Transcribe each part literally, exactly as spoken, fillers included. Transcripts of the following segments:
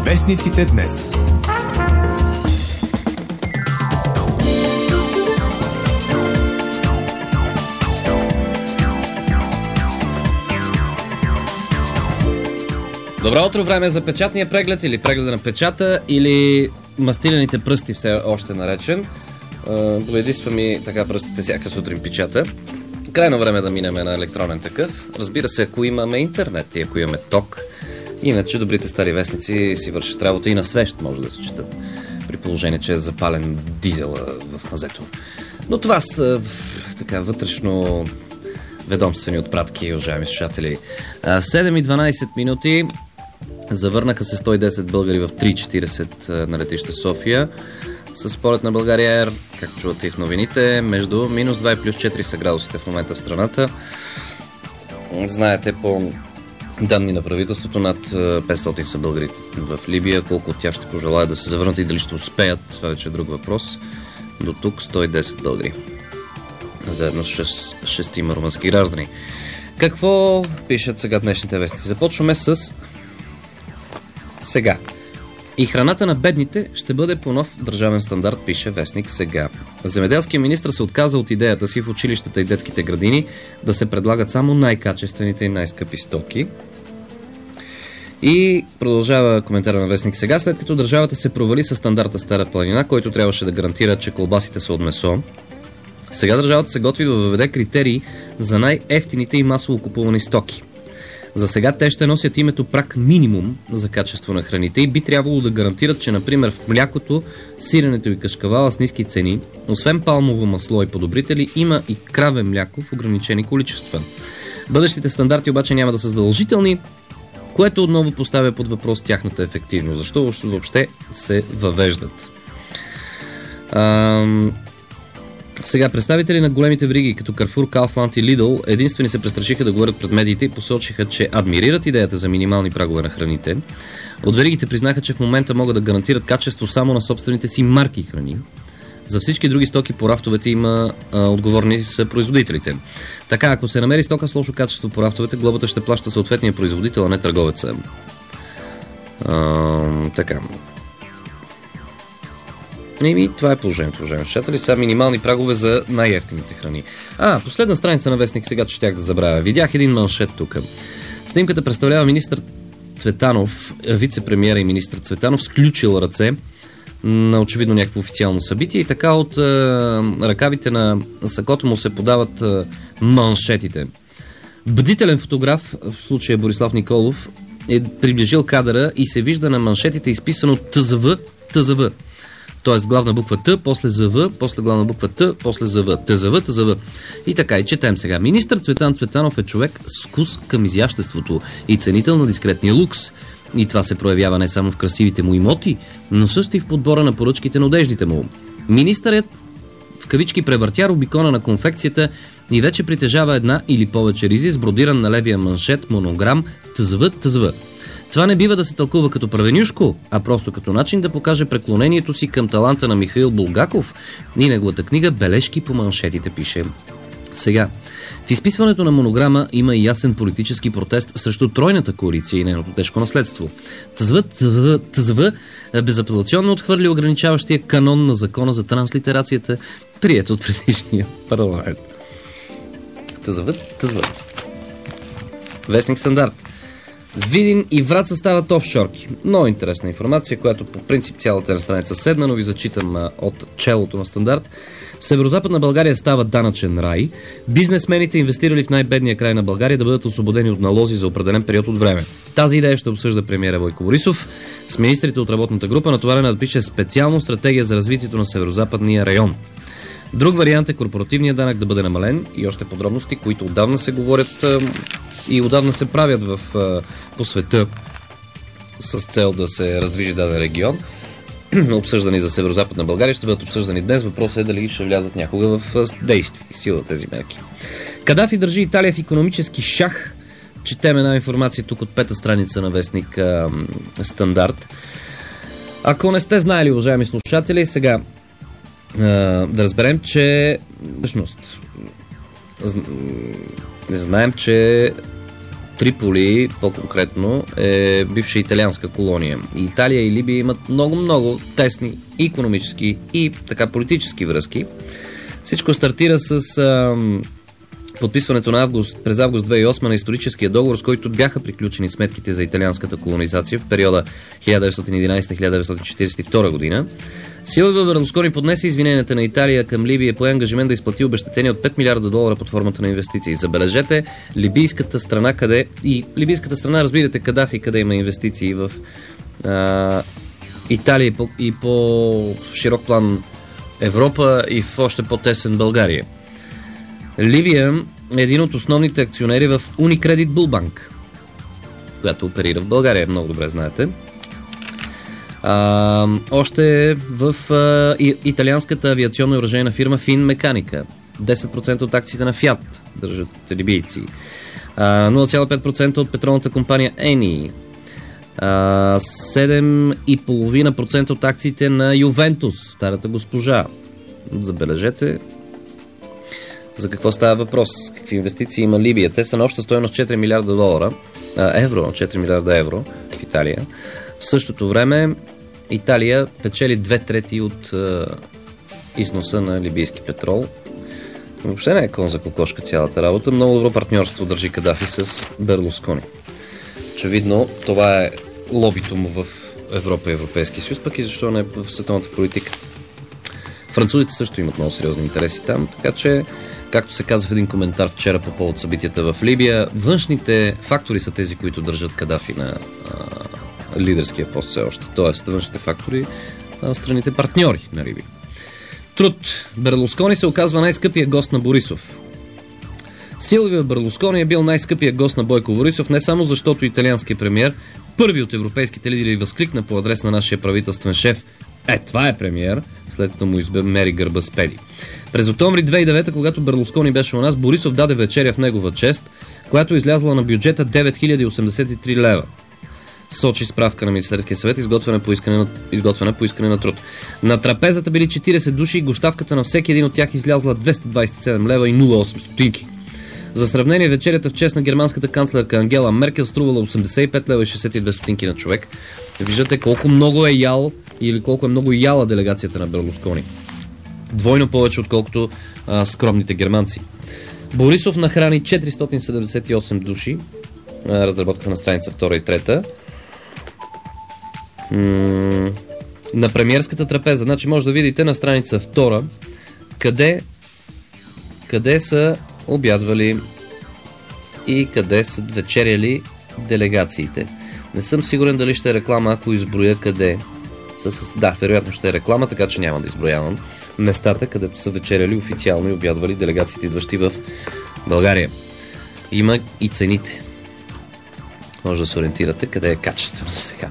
Вестниците днес. Добро утро, време е за печатния преглед или прегледа на печата или мастилените пръсти все още наречен. Доведиства ми така пръстите всяка сутрин печата. Крайно време да минем на електронен такъв. Разбира се, ако имаме интернет и ако имаме ток. Иначе добрите стари вестници си вършат работа и на свещ може да се четат. При положение, че е запален дизел в мазето. Но това са така вътрешно ведомствени отпратки, уважаеми слушатели. седем и дванайсет минути. Завърнаха се сто и десет българи в три четирийсет на летище София с полет на България Air, както чувате и в новините, между минус два и плюс четири са градусите в момента в страната. Знаете, по данни на правителството, над петстотин са българите в Либия. Колко от тях ще пожелаят да се завърнат и дали ще успеят, това вече е друг въпрос. До тук сто и десет българи. Заедно с шестима румънски граждани. Какво пишат сега днешните вестници? Започваме с сега. И храната на бедните ще бъде по нов държавен стандарт, пише вестник Сега. Земеделският министър се отказа от идеята си в училищата и детските градини да се предлагат само най-качествените и най-скъпи стоки. И продължава коментара на вестник Сега. След като държавата се провали с стандарта Стара планина, който трябваше да гарантира, че колбасите са от месо, сега държавата се готви да въведе критерии за най-евтините и масово купувани стоки. За сега те ще носят името праг минимум за качество на храните и би трябвало да гарантират, че например в млякото, сиренето и кашкавала с ниски цени, освен палмово масло и подобрители, има и краве мляко в ограничени количества. Бъдещите стандарти обаче няма да са задължителни, което отново поставя под въпрос тяхната ефективност. Защо въобще се въвеждат? Ам... Сега, представители на големите вериги, като Carrefour, Kaufland и Lidl, единствени се престрашиха да говорят пред медиите и посочиха, че адмирират идеята за минимални прагове на храните. От веригите признаха, че в момента могат да гарантират качество само на собствените си марки храни. За всички други стоки по рафтовете има а, отговорни са производителите. Така, ако се намери стока с лошо качество по рафтовете, глобата ще плаща съответния производител, а не търговеца. А, така... И това е положението, уважаеми слушатели. Са минимални прагове за най-евтините храни. А, последна страница на вестник Сега, че щях да забравя. Видях един маншет тук. Снимката представлява министър Цветанов, вице-премиера и министър Цветанов, сключил ръце на очевидно някакво официално събитие и така от е, ръкавите на сакото му се подават е, маншетите. Бдителен фотограф, в случая Борислав Николов, е приближил кадъра и се вижда на маншетите изписано ТЗВ, ТЗВ. Т.е. главна буква Т, после ЗВ, после главна буква Т, после ЗВ. ТЗВ, ТЗВ. И така, и четем сега. Министър Цветан Цветанов е човек с вкус към изяществото и ценител на дискретния лукс. И това се проявява не само в красивите му имоти, но също и в подбора на поръчките на одеждите му. Министърът в кавички превъртя рубикона на конфекцията и вече притежава една или повече ризи с бродиран на левия маншет монограм ТЗВ, ТЗВ. Това не бива да се тълкува като правенюшко, а просто като начин да покаже преклонението си към таланта на Михаил Булгаков и неговата книга «Бележки по маншетите», пише Сега. В изписването на монограма има и ясен политически протест срещу тройната коалиция и нейното тежко наследство. ТЗВ, ТЗВ, ТЗВ безапелационно отхвърли ограничаващия канон на закона за транслитерацията, приет от предишния парламент. ТЗВ, ТЗВ. Вестник Стандарт. Видин и Враца стават офшорки. Много интересна информация, която по принцип цялата на страница седна, но ви зачитам а, от челото на Стандарт. Северозападна България става данъчен рай. Бизнесмените инвестирали в най-бедния край на България да бъдат освободени от налози за определен период от време. Тази идея ще обсъжда премиера Бойко Борисов с министрите от работната група, натоварена да пише специално стратегия за развитието на северозападния район. Друг вариант е корпоративният данък да бъде намален и още подробности, които отдавна се говорят а, и отдавна се правят в, а, по света с цел да се раздвижи даден регион. Обсъждани за северозападна България ще бъдат обсъждани днес. Въпросът е дали ще влязат някога в действие и сила тези мерки. Кадафи държи Италия в икономически шах. Четем една информация тук от пета страница на вестник а, Стандарт. Ако не сте знаели, уважаеми слушатели, сега да разберем, че всъщност знаем, че Триполи, по-конкретно, е бивша италианска колония. И Италия и Либия имат много-много тесни и икономически и така политически връзки. Всичко стартира с а, подписването на август, през август две хиляди и осма на историческия договор, с който бяха приключени сметките за италианската колонизация в периода хиляда деветстотин и единадесета до хиляда деветстотин четиридесет и втора година. Силвио Берлускони поднесе извиненията на Италия към Либия, пое ангажимент да изплати обезщетение от пет милиарда долара под формата на инвестиции. Забележете, либийската страна, къде и либийската страна, разбирате, Кадафи, къде има инвестиции в а, Италия и по, и по широк план Европа и в още по-тесен България. Либия е един от основните акционери в Unicredit Bullbank, която оперира в България, много добре знаете. А, още в а, и, италианската авиационна и оръжейна фирма Finmeccanica. десет процента от акциите на Fiat държат либийци. А, нула цяло и пет процента от петролната компания Eni. А, седем цяло и пет процента от акциите на Ювентус, старата госпожа. Забележете за какво става въпрос, какви инвестиции има Либия. Те са на обща стойност четири милиарда долара, а, евро, четири милиарда евро в Италия. В същото време Италия печели две трети от а, износа на либийски петрол. Въобще не е кон за кокошка цялата работа. Много добро партньорство държи Кадафи с Берлускони. Очевидно, това е лобито му в Европа и Европейския съюз, пък и защо не в световната политика. Французите също имат много сериозни интереси там, така че, както се каза в един коментар вчера по повод събитията в Либия, външните фактори са тези, които държат Кадафи на а, лидерския пост все още. Тоест, външните фактори а, страните партньори на Либия. Труд. Берлускони се оказва най-скъпия гост на Борисов. Силвио Берлускони е бил най-скъпия гост на Бойко Борисов, не само защото италианският премиер, първи от европейските лидери, възкликна по адрес на нашия правителствен шеф: Е, това е премиер, след като му измери гърба с педи. През октомври две хиляди и девета, когато Берлускони беше у нас, Борисов даде вечеря в негова чест, която излязла на бюджета девет хиляди осемдесет и три лева. Сочи справка на Министерския съвет, изготвена по искане на, изготвена по искане на труд. На трапезата били четиридесет души и гощавката на всеки един от тях излязла двеста двадесет и седем лева и нула цяло и осем стотинки. За сравнение, вечерята в чест на германската канцлерка Ангела Меркел струвала осемдесет и пет лева и шестдесет и две стотинки на човек. Виждате колко много е ял или колко е много яла делегацията на Берлускони. Двойно повече, отколкото а, скромните германци. Борисов нахрани четиристотин седемдесет и осем души. А, разработка на страница втора и трета. М- на премиерската трапеза. Значи може да видите на страница втора къде, къде са обядвали и къде са вечеряли делегациите. Не съм сигурен дали ще е реклама, ако изброя къде. С... Да, вероятно ще е реклама, така че няма да изброявам местата, където са вечеряли официално и обядвали делегациите, идващи в България. Има и цените. Може да се ориентирате къде е качествено сега.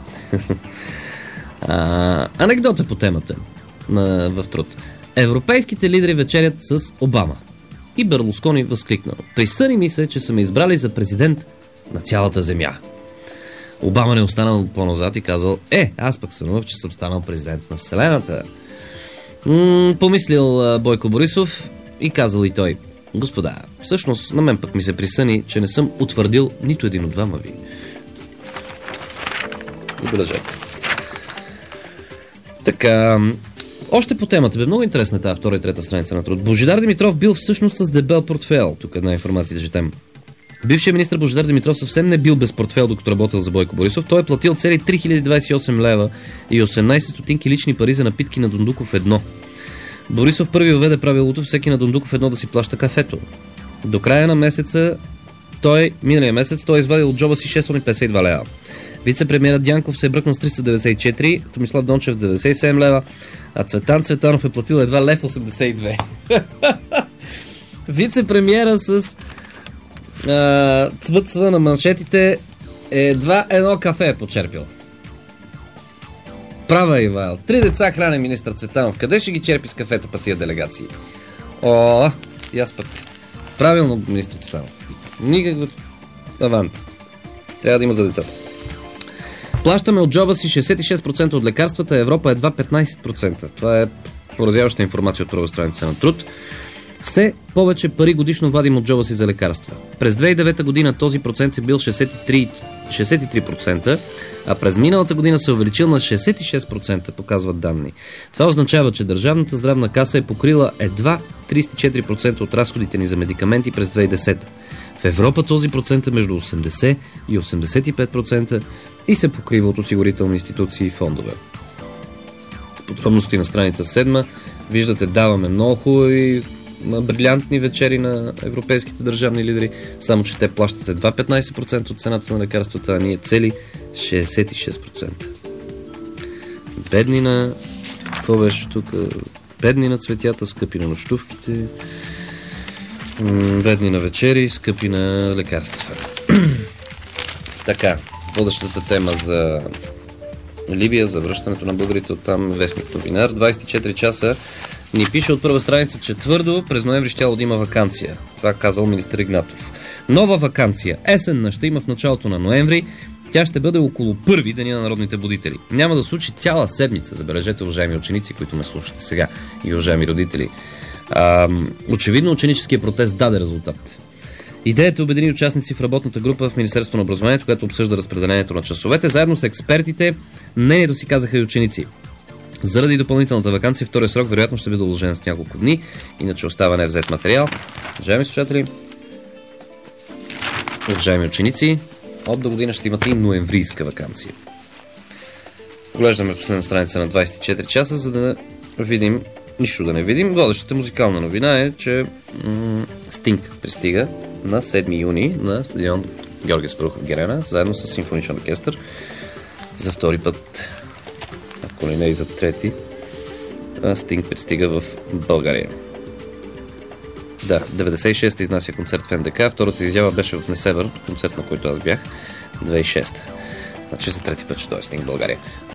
а, анекдота по темата на, в труд. Европейските лидери вечерят с Обама. И Берлускони възкликнал: Присъни ми се, че са ме избрали за президент на цялата земя. Обама не останал по-назад и казал: Е, аз пък сънувах, че съм станал президент на Вселената. М- помислил Бойко Борисов и казал и той: Господа, всъщност на мен пък ми се присъни, че не съм утвърдил нито един от двама ви. Забележете. Така, още по темата. Бе много интересна тази втора и трета страница на труд. Божидар Димитров бил всъщност с дебел портфейл. Тук една информация да четем. Бившият министър Божидар Димитров съвсем не бил без портфейл, докато работил за Бойко Борисов. Той е платил цели три хиляди двадесет и осем лева и осемнадесет стотинки лични пари за напитки на Дондуков едно. Борисов първи въведе правилото всеки на Дондуков едно да си плаща кафето. До края на месеца, той, миналия месец, той е извадил от джоба си шестстотин петдесет и два лева. Вице-премиерът Дянков се е бръкнал с триста деветдесет и четири, Томислав Дончев деветдесет и седем лева, а Цветан Цветанов е платил едва лев осемдесет и две. Вице-премиера с цвъцва на маншетите едва едно кафе е почерпил. Права Ивайл. Три деца храни министър Цветанов. Къде ще ги черпи с кафета па тия делегации? О, и аз пък. Правилно, министър Цветанов. Никакво авант. Трябва да има за децата. Плащаме от джоба си шестдесет и шест процента от лекарствата, Европа едва петнадесет процента. Това е поразяваща информация от първа страница на труд. Все повече пари годишно вадим от джоба си за лекарства. През две хиляди и девета година този процент е бил шейсет и три, шейсет и три процента, а през миналата година се увеличил на шейсет и шест процента, показват данни. Това означава, че Държавната здравна каса е покрила едва трийсет и четири процента от разходите ни за медикаменти през две хиляди и десета. В Европа този процент е между осемдесет и осемдесет и пет процента и се покрива от осигурителни институции и фондове. Подробности на страница седма. Виждате, даваме много хубави брилянтни вечери на европейските държавни лидери, само че те плащат едва петнайсет процента от цената на лекарствата, а ние цели шейсет и шест процента. Бедни на... Какво беше тук? Бедни на цветята, скъпи на нощувките, бедни на вечери, скъпи на лекарства. Така, водещата тема за Либия, за връщането на българите от там, вестник Новинар. двайсет и четири часа ни пише от първа страница, че твърдо през ноември щяло да има ваканция. Това казал министър Игнатов. Нова ваканция. Есенна ще има в началото на ноември. Тя ще бъде около първи деня на народните будители. Няма да случи цяла седмица. Забележете, уважаеми ученици, които ме слушате сега, и уважаеми родители. А, очевидно, ученическият протест даде резултат. Идеята обедини участници в работната група в Министерството на образованието, която обсъжда разпределението на часовете. Заедно с експертите мнението си казаха и ученици. Заради допълнителната ваканция, втория срок вероятно ще бъде удължен с няколко дни, иначе остава невзет материал. Уважаеми слушатели, уважаеми ученици, от до година ще имате и ноемврийска ваканция. Поглеждаме последна страница на двайсет и четири часа, за да видим, нищо да не видим. Водещата музикална новина е, че м- Стинг пристига на седми юни на стадион Георги Спарухов Герена, заедно с симфоничен оркестър за втори път, ако не и за трети. Стинг пристига в България. Да, деветдесет и шеста изнася концерт в Ен Де Ка, втората изява беше в Несебър, концерт на който аз бях, две хиляди и шеста. Значи за трети път ще дойде Стинг в България.